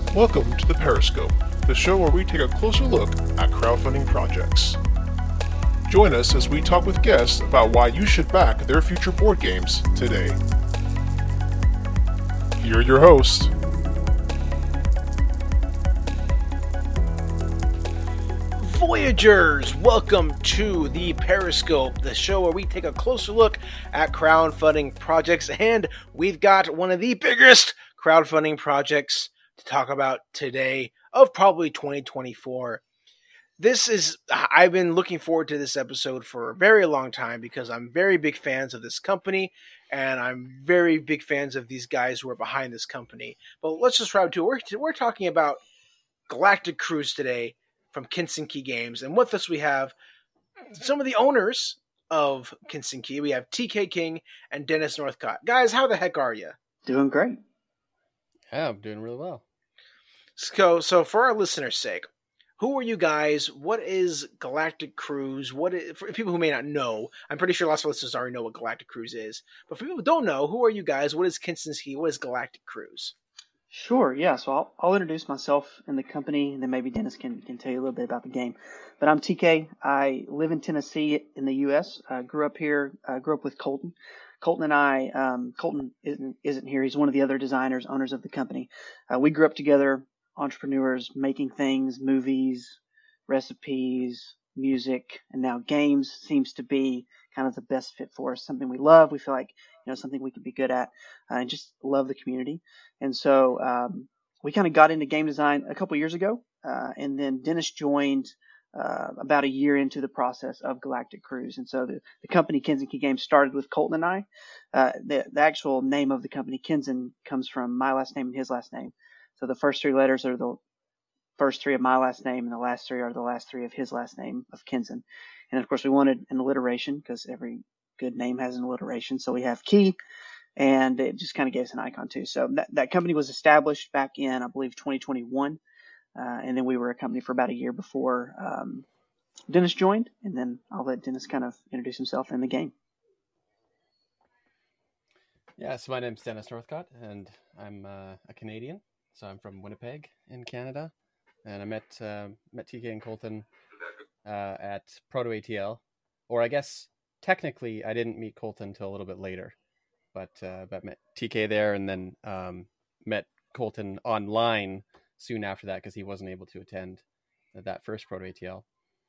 Welcome to the Periscope, the show where we take a closer look at crowdfunding projects. Join us as we talk with guests about why you should back their future board games today. Here are your hosts. Voyagers, welcome to the Periscope, the show where we take a closer look at crowdfunding projects, and we've got one of the biggest crowdfunding projects to talk about today of probably 2024. I've been looking forward to this episode for a very long time because I'm very big fans of this company and I'm very big fans of these guys who are behind this company. But let's just round to it. We're talking about Galactic Cruise today from Kinsen-Key Games. And with us we have some of the owners of Kinsen-Key. We have TK King and Dennis Northcott. Guys, how the heck are you? Doing great. Yeah, I'm doing really well. So for our listeners' sake, who are you guys? What is Galactic Cruise? For people who may not know, I'm pretty sure lots of listeners already know what Galactic Cruise is. But for people who don't know, who are you guys? What is Kinsen-Key? What is Galactic Cruise? Sure, yeah. So I'll introduce myself and the company, and then maybe Dennis can tell you a little bit about the game. But I'm TK. I live in Tennessee in the U.S. Grew up here. Grew up with Colton. Colton and I. Colton isn't here. He's one of the other designers, owners of the company. We grew up together, entrepreneurs, making things, movies, recipes, music, and now games seems to be kind of the best fit for us. Something we love. We feel like something we could be good at, and just love the community. And so we kind of got into game design a couple years ago, and then Dennis joined about a year into the process of Galactic Cruise. And so the company Kinsen-Key Games started with Colton and I. The actual name of the company, Kinsen, comes from my last name and his last name. So the first three letters are the first three of my last name, and the last three are the last three of his last name, of Kinsen. And of course, we wanted an alliteration because every good name has an alliteration. So we have Key, and it just kind of gave us an icon too. So that company was established back in, I believe, 2021. And then we were a company for about a year before Dennis joined. And then I'll let Dennis kind of introduce himself in the game. Yeah, so my name's Dennis Northcott, and I'm a Canadian. So I'm from Winnipeg in Canada. And I met TK and Colton at Proto ATL. Or I guess technically I didn't meet Colton until a little bit later. But met TK there, and then met Colton online soon after that because he wasn't able to attend that first Proto ATL.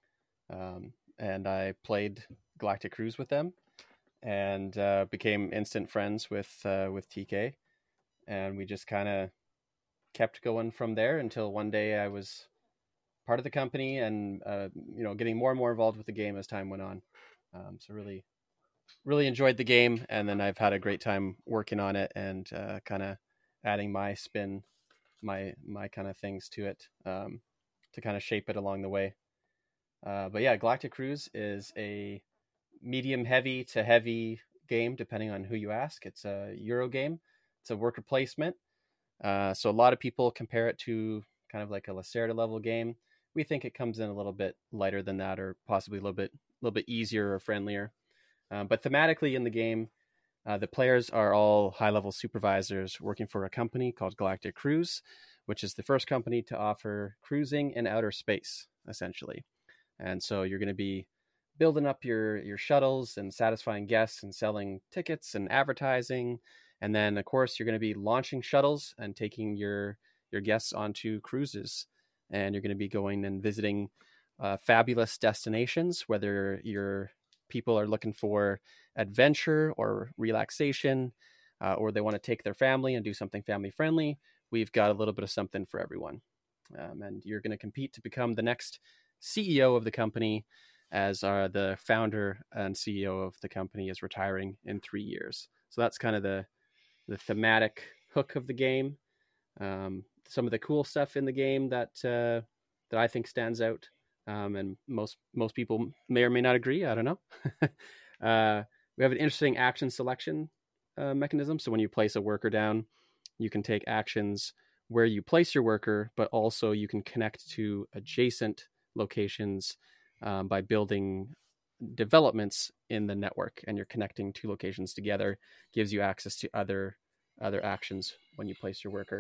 And I played Galactic Cruise with them, and became instant friends with TK, and we just kind of kept going from there until one day I was part of the company and getting more and more involved with the game as time went on. So really enjoyed the game, and then I've had a great time working on it and kind of adding my spin, my kind of things to it to kind of shape it along the way. But yeah, Galactic Cruise is a medium heavy to heavy game, depending on who you ask. It's a Euro game. It's a worker placement. So a lot of people compare it to kind of like a Lacerda level game. We think it comes in a little bit lighter than that, or possibly a little bit easier or friendlier. But thematically in the game, the players are all high-level supervisors working for a company called Galactic Cruise, which is the first company to offer cruising in outer space, essentially. And so you're going to be building up your shuttles and satisfying guests and selling tickets and advertising. And then, of course, you're going to be launching shuttles and taking your guests onto cruises. And you're going to be going and visiting fabulous destinations, whether your people are looking for adventure or relaxation, or they want to take their family and do something family friendly. We've got a little bit of something for everyone. And you're going to compete to become the next CEO of the company, as the founder and CEO of the company is retiring in 3 years. So that's kind of the thematic hook of the game. Some of the cool stuff in the game that I think stands out, and most people may or may not agree. I don't know. We have an interesting action selection mechanism. So when you place a worker down, you can take actions where you place your worker, but also you can connect to adjacent locations by building developments in the network, and you're connecting two locations together, gives you access to other actions when you place your worker.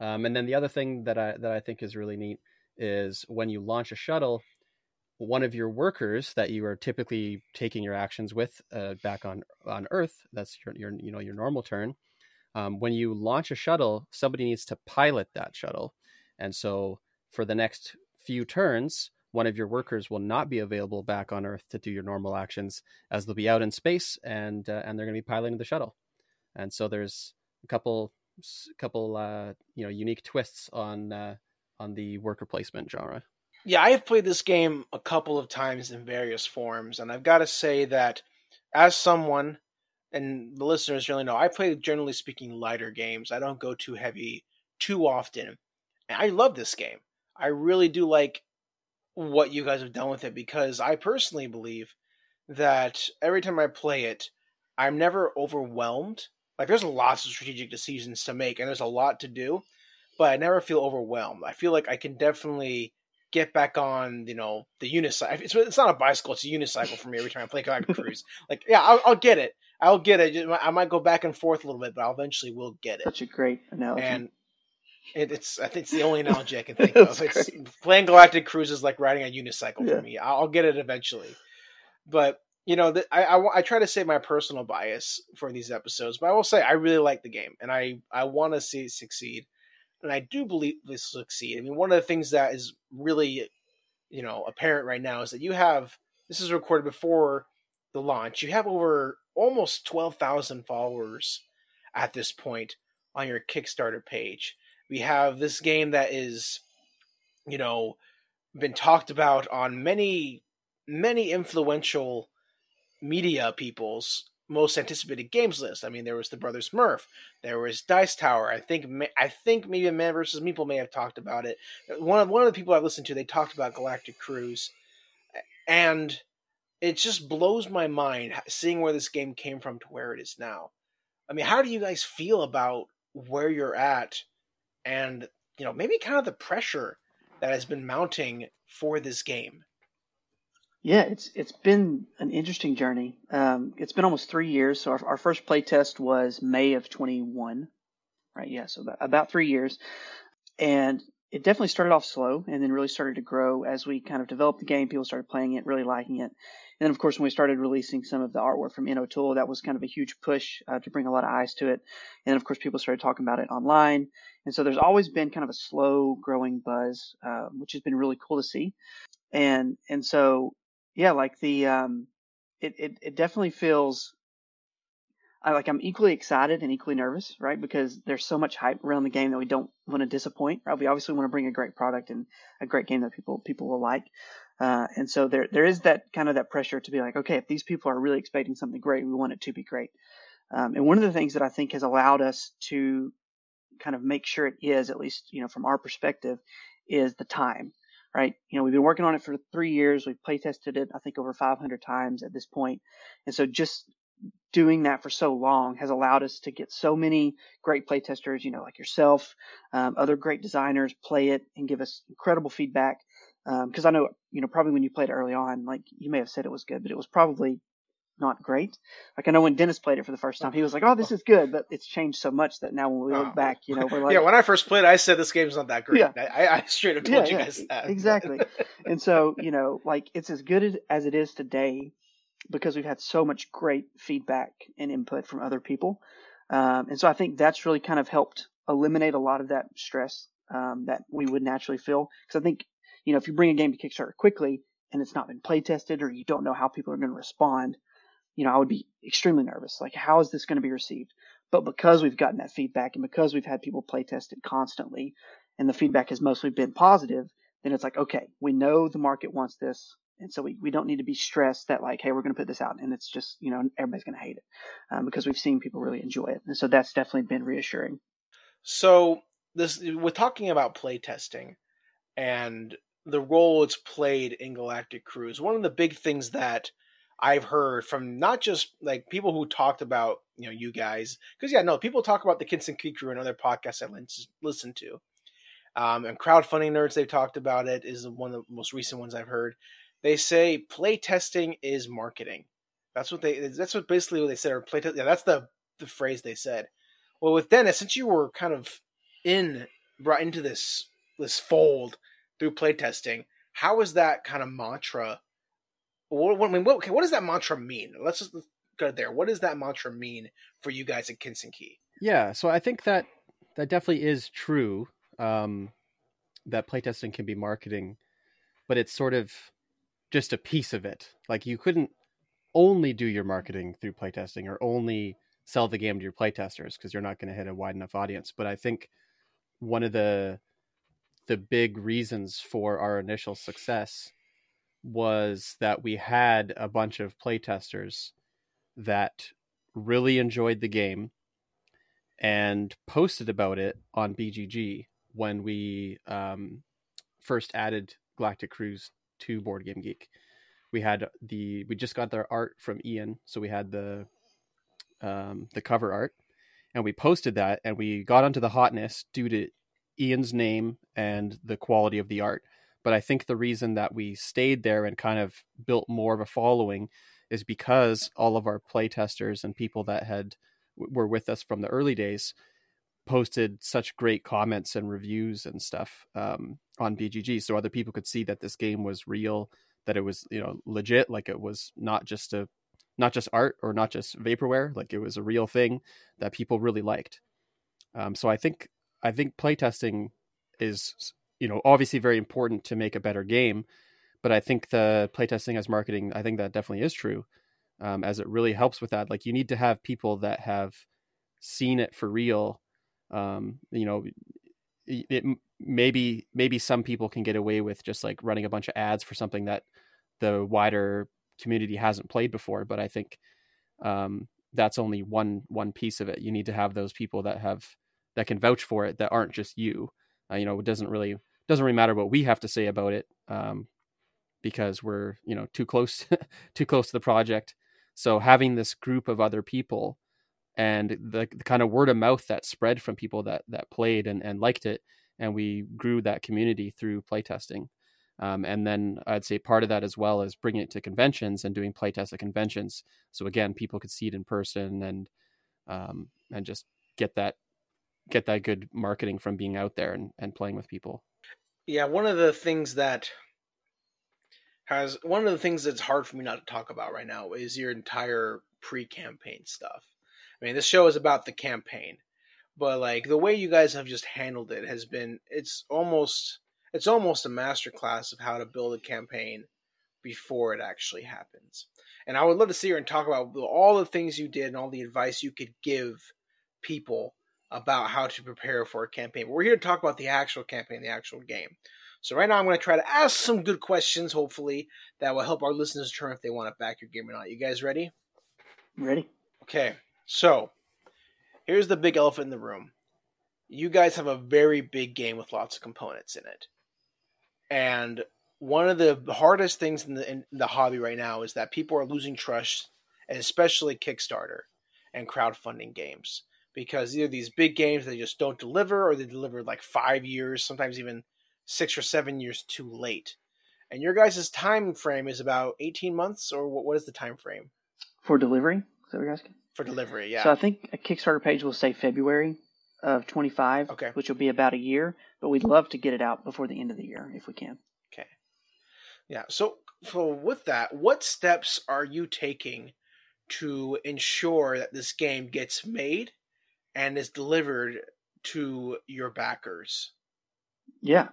And then the other thing that I think is really neat is when you launch a shuttle, one of your workers that you are typically taking your actions with back on Earth, that's your normal turn. When you launch a shuttle, somebody needs to pilot that shuttle. And so for the next few turns, one of your workers will not be available back on Earth to do your normal actions, as they'll be out in space and they're going to be piloting the shuttle. And so there's a couple unique twists on the worker placement genre. Yeah, I have played this game a couple of times in various forms, and I've got to say that as someone, and the listeners generally know, I play, generally speaking, lighter games. I don't go too heavy too often. And I love this game. I really do like what you guys have done with it, because I personally believe that every time I play it, I'm never overwhelmed. Like, there's lots of strategic decisions to make, and there's a lot to do, but I never feel overwhelmed. I feel like I can definitely get back on, the unicycle. It's not a bicycle; it's a unicycle for me every time I play Galactic Cruise. Like, yeah, I'll get it. I'll get it. I might go back and forth a little bit, but I'll eventually will get it. Such a great analogy. And I think it's the only analogy I can think of. It's playing Galactic Cruise is like riding a unicycle for me. I'll get it eventually. But I try to say my personal bias for these episodes, but I will say I really like the game, and I want to see it succeed. And I do believe this will succeed. I mean, one of the things that is really, apparent right now is that this is recorded before the launch, you have over almost 12,000 followers at this point on your Kickstarter page. We have this game that is, been talked about on many, many influential media people's most anticipated games list. I mean, there was the Brothers Murph, there was Dice Tower. I think maybe Man vs. Meeple may have talked about it. One of the people I've listened to, they talked about Galactic Cruise, and it just blows my mind seeing where this game came from to where it is now. I mean, how do you guys feel about where you're at, and maybe kind of the pressure that has been mounting for this game? Yeah, it's been an interesting journey. It's been almost 3 years. So our first play test was May of 21, right? Yeah, so about 3 years. And it definitely started off slow and then really started to grow as we kind of developed the game. People started playing it, really liking it. And then, of course, when we started releasing some of the artwork from InnoTool, that was kind of a huge push to bring a lot of eyes to it. And then, of course, people started talking about it online. And so there's always been kind of a slow growing buzz, which has been really cool to see. And so, yeah, like it definitely feels like I'm equally excited and equally nervous, right? Because there's so much hype around the game that we don't want to disappoint, right? We obviously want to bring a great product and a great game that people will like. And so there is that kind of that pressure to be like, okay, if these people are really expecting something great, we want it to be great. And one of the things that I think has allowed us to kind of make sure it is, at least, from our perspective, is the time. Right. We've been working on it for 3 years. We've play tested it, I think, over 500 times at this point. And so just doing that for so long has allowed us to get so many great play testers, like yourself, other great designers play it and give us incredible feedback. Because I know, probably when you played it early on, like you may have said it was good, but it was probably not great. Like I know when Dennis played it for the first time, he was like, "Oh, this is good," but it's changed so much that now when we look back, we're like, yeah. When I first played, I said this game's not that great. Yeah. I straight up told you guys that. Exactly. And so like it's as good as it is today because we've had so much great feedback and input from other people, and so I think that's really kind of helped eliminate a lot of that stress that we would naturally feel. Because I think if you bring a game to Kickstarter quickly and it's not been play tested or you don't know how people are going to respond, I would be extremely nervous. Like, how is this going to be received? But because we've gotten that feedback and because we've had people play test it constantly and the feedback has mostly been positive, then it's like, okay, we know the market wants this. And so we don't need to be stressed that like, hey, we're going to put this out and it's just, everybody's going to hate it because we've seen people really enjoy it. And so that's definitely been reassuring. So we're talking about play testing and the role it's played in Galactic Cruise. One of the big things that I've heard from not just like people who talked about, you guys, because people talk about the Kinson Key Crew and other podcasts I listen to. And Crowdfunding Nerds, they've talked about it, is one of the most recent ones I've heard. They say play testing is marketing. That's basically what they said, or play test. Yeah, that's the phrase they said. Well, with Dennis, since you were kind of in brought into this fold through playtesting. How is that kind of mantra? What does that mantra mean? Let's just go there. What does that mantra mean for you guys at Kinston Key? Yeah, so I think that definitely is true, that playtesting can be marketing, but it's sort of just a piece of it. Like, you couldn't only do your marketing through playtesting or only sell the game to your playtesters, because you're not going to hit a wide enough audience. But I think one of the big reasons for our initial success was that we had a bunch of playtesters that really enjoyed the game and posted about it on BGG when we first added Galactic Cruise to Board Game Geek. We just got the art from Ian, so we had the cover art, and we posted that, and we got onto the hotness due to Ian's name and the quality of the art. But I think the reason that we stayed there and kind of built more of a following is because all of our playtesters and people that were with us from the early days posted such great comments and reviews and stuff on BGG, so other people could see that this game was real, that it was, legit, like it was not just art or not just vaporware, like it was a real thing that people really liked. So I think playtesting is, obviously very important to make a better game, but I think the playtesting as marketing, I think that definitely is true, as it really helps with that. Like, you need to have people that have seen it for real. It maybe some people can get away with just like running a bunch of ads for something that the wider community hasn't played before, but I think that's only one piece of it. You need to have those people that can vouch for it, that aren't just you. It doesn't really matter what we have to say about it, because we're too close to the project. So having this group of other people and the kind of word of mouth that spread from people that played and liked it, and we grew that community through playtesting. And then I'd say part of that as well is bringing it to conventions and doing playtests at conventions. So again, people could see it in person and just get that good marketing from being out there and playing with people. Yeah, one of the things that's hard for me not to talk about right now is your entire pre-campaign stuff. I mean, this show is about the campaign, but like the way you guys have just handled it has been, it's almost a masterclass of how to build a campaign before it actually happens. And I would love to sit here and talk about all the things you did and all the advice you could give people about how to prepare for a campaign. But we're here to talk about the actual campaign, the actual game. So right now I'm going to try to ask some good questions, hopefully, that will help our listeners determine if they want to back your game or not. You guys ready? Ready. Okay, so here's the big elephant in the room. You guys have a very big game with lots of components in it. And one of the hardest things in the hobby right now is that people are losing trust, and especially Kickstarter and crowdfunding games. Because either these big games, they just don't deliver, or they deliver like 5 years, sometimes even 6 or 7 years too late. And your guys' time frame is about 18 months, or what is the time frame? For delivery? Is that what you're asking? For delivery, yeah. So I think a Kickstarter page will say February of 25, okay, which will be about a year, but we'd love to get it out before the end of the year if we can. Okay. Yeah, so with that, what steps are you taking to ensure that this game gets made and is delivered to your backers? Yeah.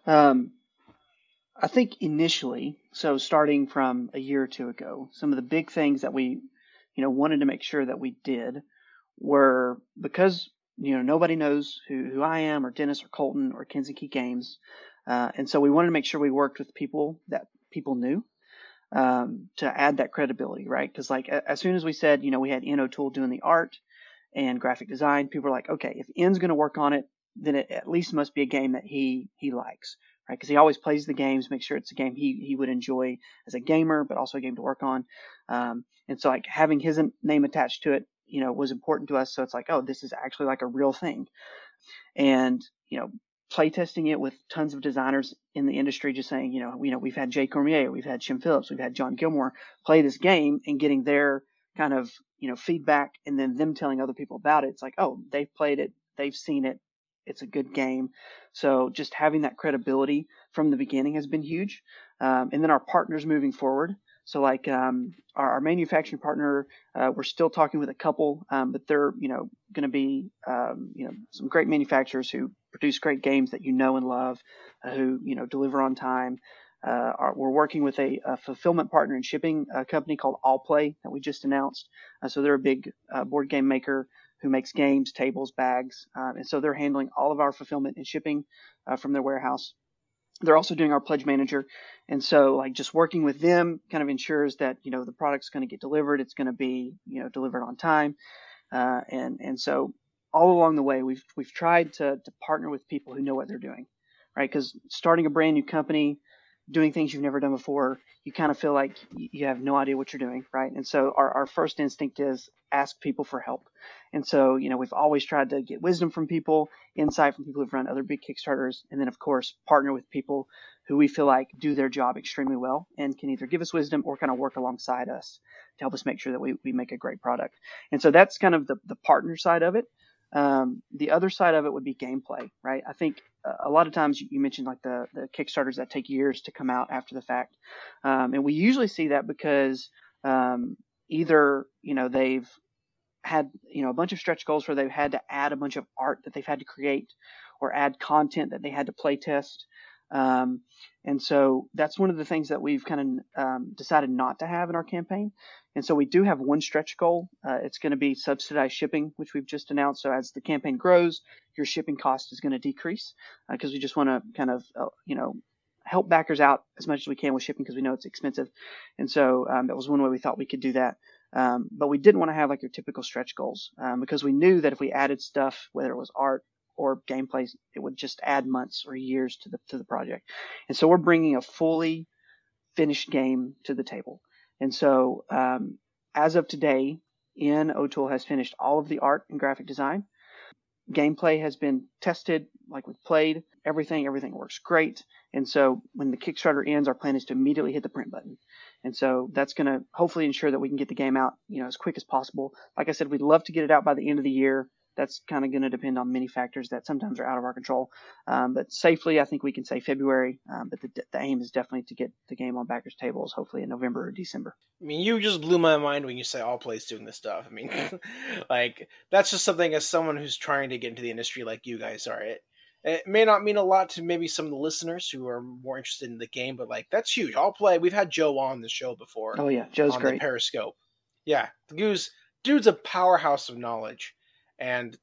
I think initially, so starting from a year or two ago, some of the big things that we, wanted to make sure that we did were, because, nobody knows who I am or Dennis or Colton or Kinston Key Games. And so we wanted to make sure we worked with people that people knew, to add that credibility, right? Because like as soon as we said, we had Ian O'Toole doing the art and graphic design, people were like, okay, if Ian's going to work on it, then it at least must be a game that he likes, right? Because he always plays the games, make sure it's a game he would enjoy as a gamer, but also a game to work on. And so like having his name attached to it, was important to us. So it's like, oh, this is actually like a real thing. And, playtesting it with tons of designers in the industry, just saying, we've had Jay Cormier, we've had Shim Phillips, we've had John Gilmore play this game, and getting their kind of, feedback, and then them telling other people about it. It's like, oh, they've played it, they've seen it, it's a good game. So just having that credibility from the beginning has been huge. And then our partners moving forward. So like our manufacturing partner, we're still talking with a couple, but they're going to be some great manufacturers who produce great games that and love, who deliver on time. We're working with a fulfillment partner and shipping company called Allplay that we just announced. So they're a big board game maker who makes games, tables, bags, and so they're handling all of our fulfillment and shipping from their warehouse. They're also doing our pledge manager. And so like just working with them kind of ensures that, the product's going to get delivered. It's going to be, delivered on time. And so all along the way, we've tried to partner with people who know what they're doing, right? Because starting a brand new company, doing things you've never done before, you kind of feel like you have no idea what you're doing, right? And so our first instinct is ask people for help. And so, we've always tried to get wisdom from people, insight from people who've run other big Kickstarters, and then, of course, partner with people who we feel like do their job extremely well and can either give us wisdom or kind of work alongside us to help us make sure that we make a great product. And so that's kind of the partner side of it. The other side of it would be gameplay, right? I think a lot of times you mentioned like the Kickstarters that take years to come out after the fact. And we usually see that because either, they've had, a bunch of stretch goals where they've had to add a bunch of art that they've had to create or add content that they had to play test. And so that's one of the things that we've kind of decided not to have in our campaign. And so we do have one stretch goal. It's going to be subsidized shipping, which we've just announced. So as the campaign grows, your shipping cost is going to decrease because we just want to kind of, help backers out as much as we can with shipping because we know it's expensive. And so that was one way we thought we could do that. But we didn't want to have like your typical stretch goals because we knew that if we added stuff, whether it was art or gameplay, it would just add months or years to the project. And so we're bringing a fully finished game to the table. And so as of today, Ian O'Toole has finished all of the art and graphic design. Gameplay has been tested, like we've played. Everything works great. And so when the Kickstarter ends, our plan is to immediately hit the print button. And so that's going to hopefully ensure that we can get the game out, as quick as possible. Like I said, we'd love to get it out by the end of the year. That's kind of going to depend on many factors that sometimes are out of our control. But safely, I think we can say February. But the aim is definitely to get the game on backers' tables, hopefully in November or December. I mean, you just blew my mind when you say Allplay's doing this stuff. I mean, like, that's just something as someone who's trying to get into the industry like you guys are. It may not mean a lot to maybe some of the listeners who are more interested in the game, but, like, that's huge. Allplay, we've had Joe on the show before. Oh, yeah. Joe's great. On the Periscope. Yeah. Dude's a powerhouse of knowledge. And,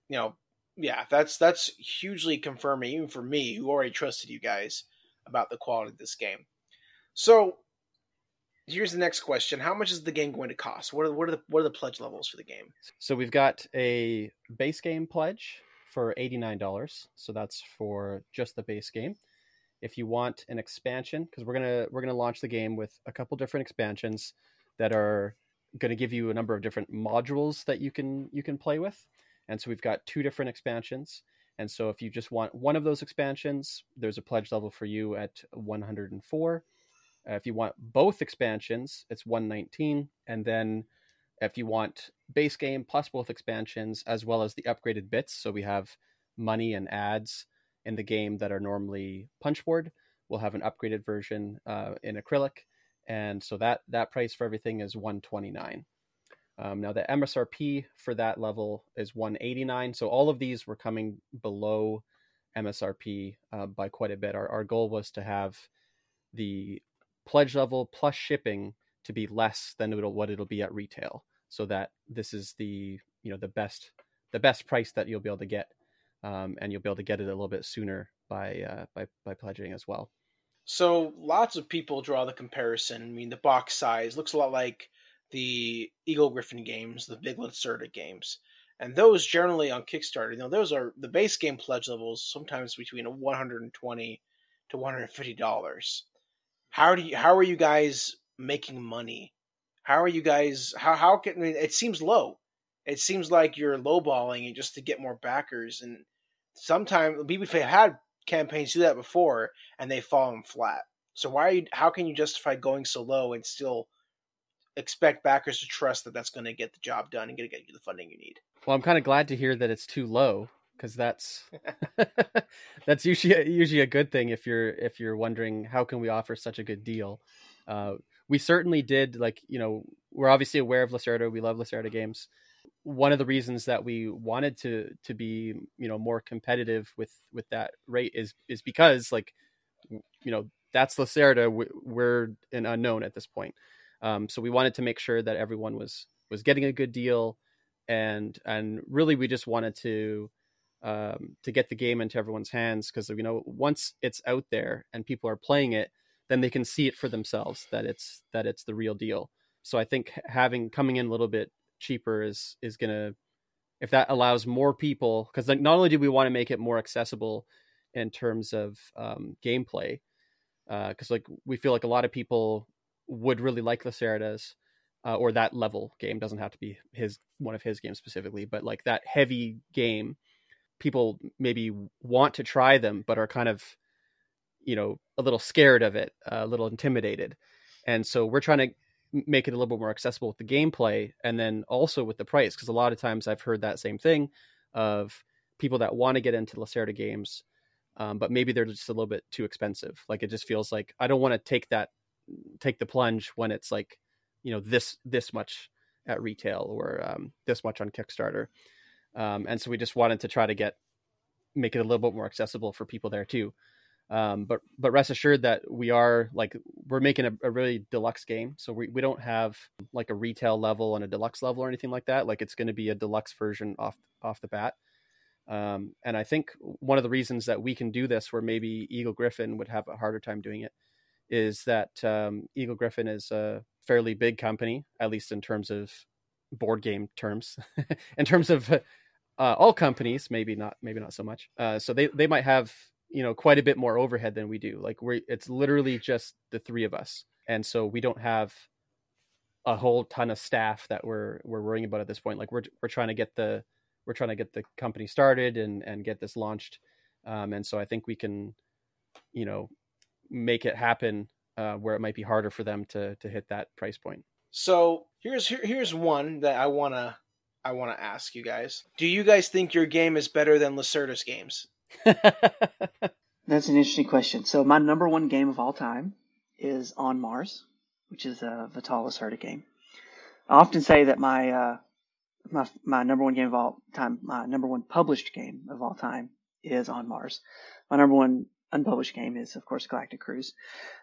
that's hugely confirming, even for me, who already trusted you guys about the quality of this game. So, here's the next question. How much is the game going to cost? What are the pledge levels for the game? So we've got a base game pledge for $89. So that's for just the base game. If you want an expansion, because we're gonna launch the game with a couple different expansions that are going to give you a number of different modules that you can play with. And so we've got 2 different expansions. And so if you just want one of those expansions, there's a pledge level for you at 104. If you want both expansions, it's 119. And then if you want base game plus both expansions, as well as the upgraded bits, so we have money and ads in the game that are normally punchboard, we'll have an upgraded version in acrylic. And so that price for everything is 129. Now the MSRP for that level is 189. So all of these were coming below MSRP by quite a bit. Our goal was to have the pledge level plus shipping to be less than what it'll be at retail, so that this is the best price that you'll be able to get, and you'll be able to get it a little bit sooner by pledging as well. So lots of people draw the comparison. I mean, the box size looks a lot like the Eagle-Gryphon games, the Big Lacerda games. And those generally on Kickstarter, those are the base game pledge levels, sometimes between $120 to $150. How are you guys making money? How are you guys, it seems low. It seems like you're lowballing it just to get more backers. And sometimes we've had campaigns do that before and they've fallen flat. So how can you justify going so low and still expect backers to trust that that's going to get the job done and going to get you the funding you need? Well, I'm kind of glad to hear that it's too low, because that's that's usually a good thing if you're wondering how can we offer such a good deal. We certainly did, like, we're obviously aware of Lacerda. We love Lacerda games. One of the reasons that we wanted to be more competitive with that rate is because, like, that's Lacerda. We're an unknown at this point, so we wanted to make sure that everyone was getting a good deal, and really we just wanted to get the game into everyone's hands, because once it's out there and people are playing it, then they can see it for themselves that it's the real deal. So I think coming in a little bit cheaper is gonna, if that allows more people, because like not only do we want to make it more accessible in terms of gameplay, because like we feel like a lot of people would really like Lacerda's or that level game. Doesn't have to be one of his games specifically, but like that heavy game, people maybe want to try them but are kind of a little scared of it, a little intimidated, and so we're trying to make it a little bit more accessible with the gameplay, and then also with the price, because a lot of times I've heard that same thing of people that want to get into Lacerda games, but maybe they're just a little bit too expensive. Like, it just feels like I don't want to take the plunge when it's like this much at retail, or this much on Kickstarter, and so we just wanted to try to make it a little bit more accessible for people there too. But rest assured that we're making a really deluxe game. So we don't have like a retail level and a deluxe level or anything like that. Like, it's going to be a deluxe version off the bat. And I think one of the reasons that we can do this, where maybe Eagle Gryphon would have a harder time doing it, is that Eagle Gryphon is a fairly big company, at least in terms of board game terms. In terms of all companies, maybe not so much. So they might have quite a bit more overhead than we do. Like, it's literally just the three of us, and so we don't have a whole ton of staff that we're worrying about at this point. Like, we're trying to get the company started and get this launched, and so I think we can make it happen where it might be harder for them to hit that price point. So here's one that I wanna ask you guys. Do you guys think your game is better than Lacerda's games? That's an interesting question. So my number one game of all time is On Mars, which is a Vital Lacerda game. I often say that my number one game of all time, my number one published game of all time, is On Mars. My number one unpublished game is, of course, Galactic Cruise.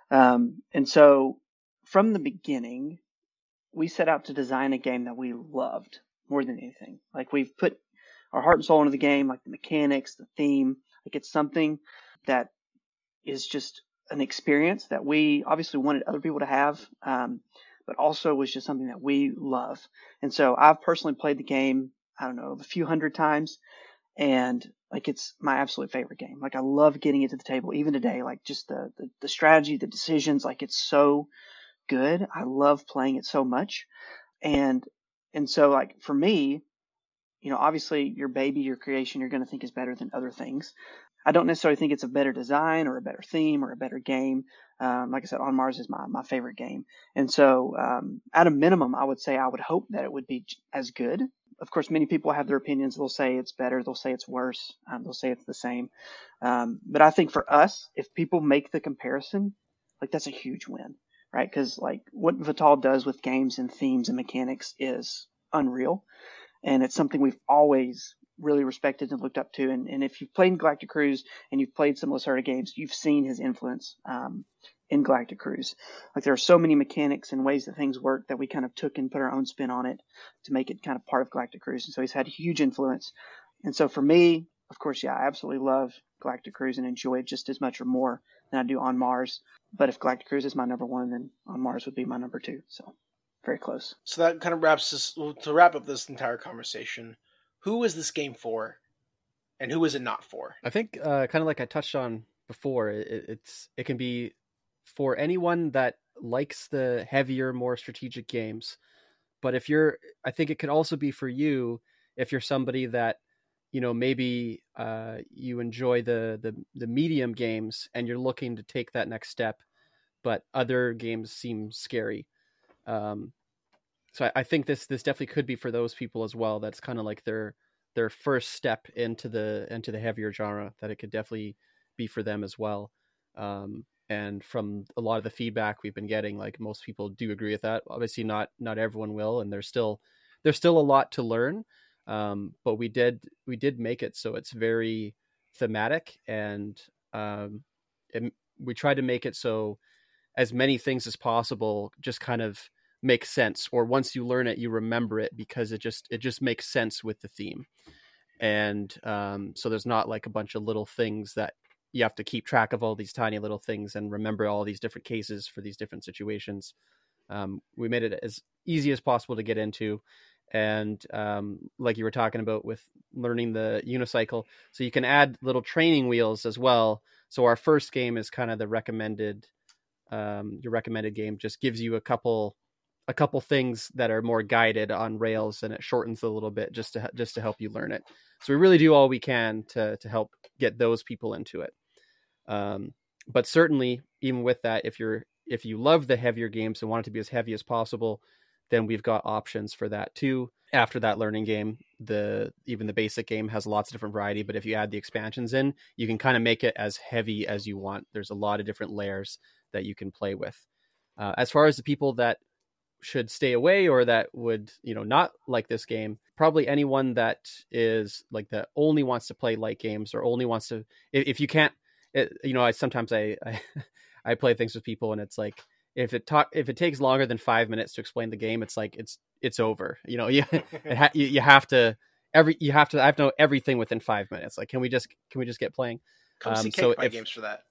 And so from the beginning, we set out to design a game that we loved more than anything. Like, we've put our heart and soul into the game, like the mechanics, the theme. Like, it's something that is just an experience that we obviously wanted other people to have, but also was just something that we love. And so I've personally played the game, I don't know, a few hundred times, and like, it's my absolute favorite game. Like, I love getting it to the table even today. Like, just the strategy, the decisions, like, it's so good. I love playing it so much. And so, like, for me, obviously your baby, your creation, you're going to think is better than other things. I don't necessarily think it's a better design or a better theme or a better game. Like I said, On Mars is my favorite game. And so at a minimum, I would say I would hope that it would be as good. Of course, many people have their opinions. They'll say it's better. They'll say it's worse. They'll say it's the same. But I think for us, if people make the comparison, like, that's a huge win, right? Because like what Vital does with games and themes and mechanics is unreal. And it's something we've always really respected and looked up to. And if you've played Galactic Cruise and you've played some Lacerda games, you've seen his influence in Galactic Cruise. Like, there are so many mechanics and ways that things work that we kind of took and put our own spin on it to make it kind of part of Galactic Cruise. And so he's had huge influence. And so for me, of course, yeah, I absolutely love Galactic Cruise and enjoy it just as much or more than I do On Mars. But if Galactic Cruise is my number one, then On Mars would be my number two. So very close. So that kind of wrap up this entire conversation. Who is this game for, and who is it not for? I think kind of like I touched on before, it can be for anyone that likes the heavier, more strategic games. But I think it could also be for you if you're somebody that, maybe you enjoy the medium games and you're looking to take that next step, but other games seem scary. So I think this definitely could be for those people as well. That's kind of like their their first step into the heavier genre, that it could definitely be for them as well. And from a lot of the feedback we've been getting, like, most people do agree with that. Obviously not everyone will, and there's still a lot to learn. But we did make it so it's very thematic, and we tried to make it so as many things as possible just kind of make sense, or once you learn it, you remember it, because it just makes sense with the theme. And so there's not like a bunch of little things that you have to keep track of, all these tiny little things and remember all these different cases for these different situations. We made it as easy as possible to get into. And like you were talking about with learning the unicycle, so you can add little training wheels as well. So our first game is kind of the recommended, your recommended game just gives you a couple things that are more guided on rails, and it shortens a little bit just to help you learn it. So we really do all we can to help get those people into it. But certainly, even with that, if you love the heavier games and want it to be as heavy as possible, then we've got options for that too. After that learning game, even the basic game has lots of different variety, but if you add the expansions in, you can kind of make it as heavy as you want. There's a lot of different layers that you can play with. As far as the people that should stay away, or that would, not like this game, probably anyone that is like, that only wants to play light games, or only wants to, if you can't, sometimes I play things with people, and it's like, if it takes longer than 5 minutes to explain the game, it's like, it's over. You have to know everything within 5 minutes. Like, can we just get playing? Come see Cake By Games for that.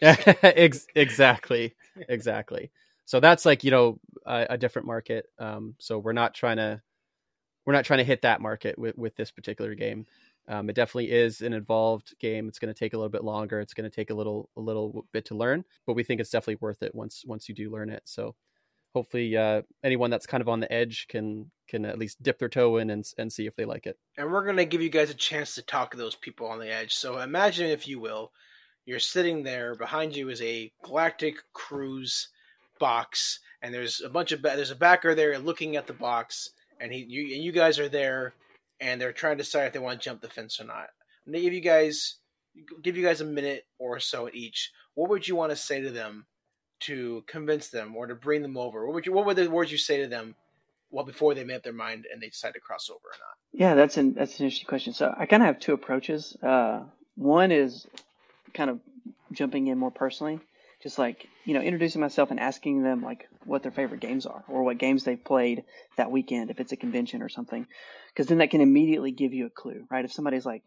Exactly. So that's like, a different market. So we're not trying to hit that market with this particular game. It definitely is an involved game. It's going to take a little bit longer. It's going to take a little bit to learn, but we think it's definitely worth it once you do learn it. So hopefully anyone that's kind of on the edge can at least dip their toe in and see if they like it. And we're going to give you guys a chance to talk to those people on the edge. So imagine, if you will, you're sitting there, behind you is a Galactic Cruise box, and there's a backer there looking at the box, and you guys are there, and they're trying to decide if they want to jump the fence or not. I'm going to give you guys a minute or so each. What would you want to say to them to convince them, or to bring them over? What were the words you say to them before they made up their mind and they decide to cross over or not? Yeah, that's an interesting question. So I kind of have two approaches. One is kind of jumping in more personally, just like, introducing myself and asking them like what their favorite games are, or what games they've played that weekend, if it's a convention or something, because then that can immediately give you a clue, right? If somebody's like,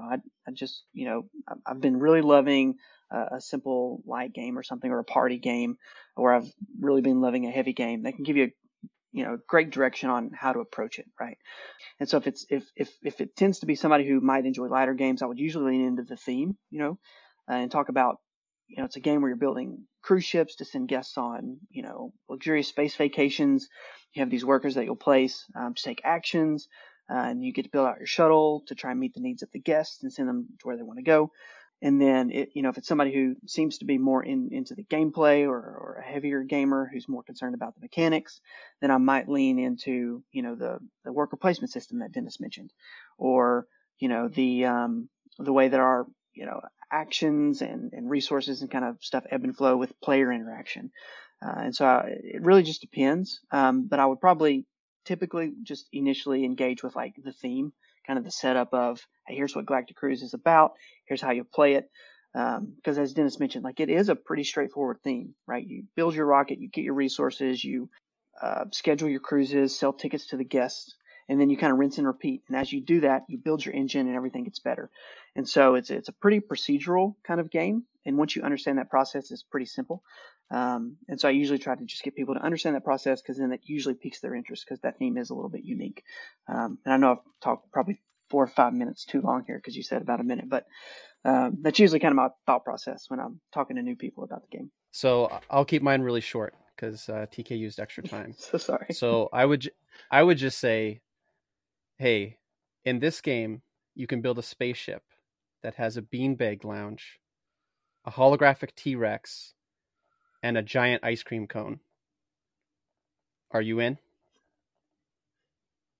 I've been really loving a simple light game or something, or a party game, or I've really been loving a heavy game, they can give you great direction on how to approach it, right? And so if it tends to be somebody who might enjoy lighter games, I would usually lean into the theme, and talk about, it's a game where you're building cruise ships to send guests on, luxurious space vacations. You have these workers that you'll place to take actions, and you get to build out your shuttle to try and meet the needs of the guests and send them to where they want to go. And then, if it's somebody who seems to be more into the gameplay, or a heavier gamer who's more concerned about the mechanics, then I might lean into, the worker placement system that Dennis mentioned, or, the way that our, actions and resources and kind of stuff ebb and flow with player interaction. And so it really just depends. But I would probably typically just initially engage with like the theme, kind of the setup of, hey, here's what Galactic Cruise is about. Here's how you play it. Because as Dennis mentioned, like, it is a pretty straightforward theme, right? You build your rocket, you get your resources, you schedule your cruises, sell tickets to the guests, and then you kind of rinse and repeat. And as you do that, you build your engine and everything gets better. And so it's a pretty procedural kind of game. And once you understand that process, it's pretty simple. And so I usually try to just get people to understand that process, because then it usually piques their interest, because that theme is a little bit unique. And I know I've talked probably 4 or 5 minutes too long here, because you said about a minute, but that's usually kind of my thought process when I'm talking to new people about the game. So I'll keep mine really short, because TK used extra time. So sorry. So I would just say, hey, in this game, you can build a spaceship that has a beanbag lounge, a holographic T-Rex, and a giant ice cream cone. Are you in?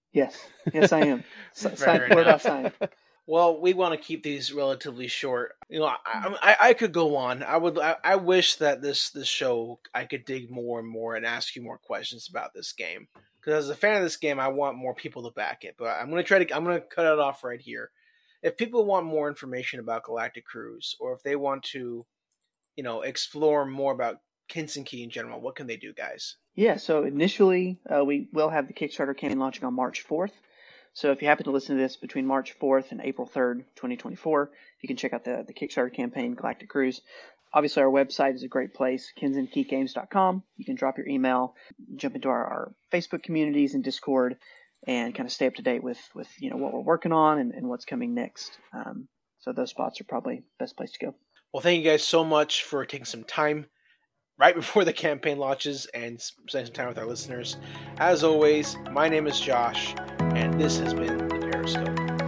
Yes, I am. Fair What about enough. sign? Well, we want to keep these relatively short. I could go on. I wish that this show I could dig more and more and ask you more questions about this game. Because as a fan of this game, I want more people to back it. But I'm gonna cut it off right here. If people want more information about Galactic Cruise, or if they want to, explore more about Kinston Key in general, what can they do, guys? Yeah, so initially we will have the Kickstarter campaign launching on March 4th. So if you happen to listen to this between March 4th and April 3rd, 2024, you can check out the Kickstarter campaign, Galactic Cruise. Obviously, our website is a great place, kinsonkeygames.com. You can drop your email, jump into our Facebook communities and Discord, and kind of stay up to date with what we're working on and what's coming next. So those spots are probably the best place to go. Well, thank you guys so much for taking some time right before the campaign launches and spending some time with our listeners. As always, my name is Josh, and this has been the Periscope.